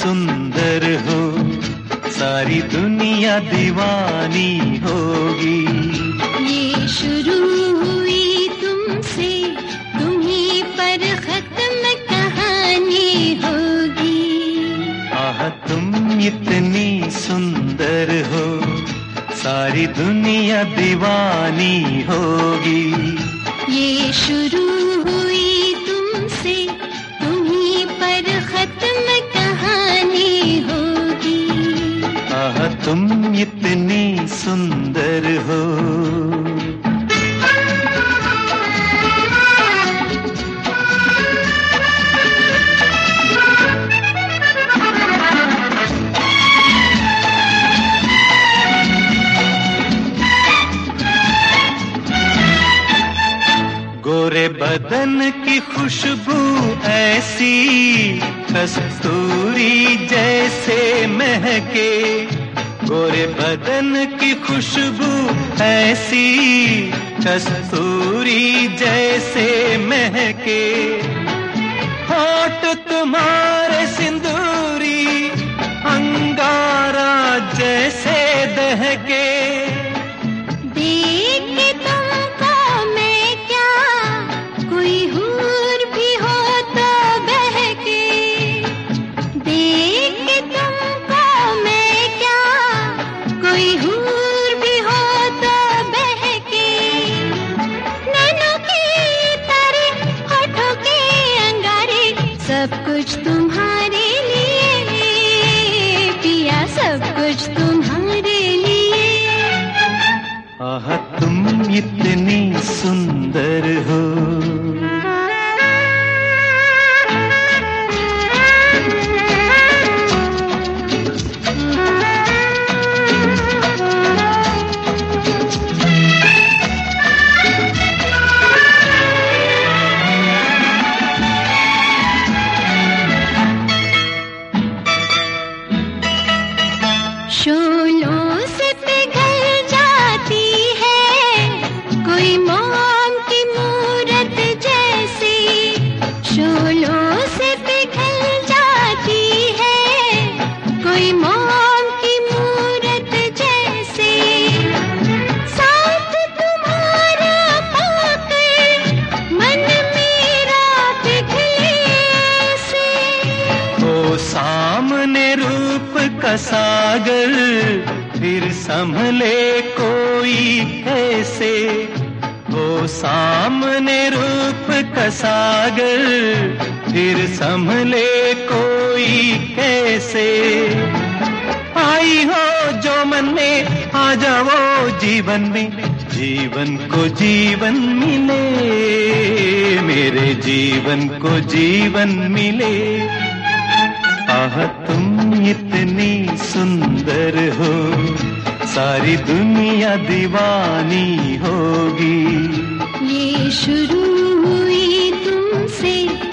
सुंदर हो, सारी दुनिया दीवानी होगी। ये शुरू हुई तुमसे, तुम्हीं पर खत्म कहानी होगी। आह तुम इतनी सुंदर हो, सारी दुनिया दीवानी होगी। ये शुरू हुई तुमसे, तुम्हीं पर खत्म कहानी होगी। आह तुम इतनी सुंदर हो। गोरे बदन की खुशबू ऐसी, कस्तूरी जैसे महके। गोरे बदन की खुशबू ऐसी, कस्तूरी जैसे महके। होठ तुम्हारे सिंदूरी, अंगारा जैसे दहके। सब कुछ तुम्हारे लिए पिया, सब कुछ तुम्हारे लिए। आह तुम इतनी सुंदर हो। शोलों से पिघल जाती है कोई मोम की मूरत जैसी। शोलों से पिघल जाती है कोई मोम की मूरत जैसी। साथ तुम्हारा पाकर मन मेरा पिघले से। ओ सामने रूप का सागर, फिर संभले कोई कैसे। ओ सामने रूप का सागर, फिर संभले कोई कैसे। आई हो जो मन में, आ जाओ जीवन में, जीवन को जीवन मिले, मेरे जीवन को जीवन मिले। आह तुम इतनी सुंदर हो, सारी दुनिया दीवानी होगी। ये शुरू हुई तुमसे,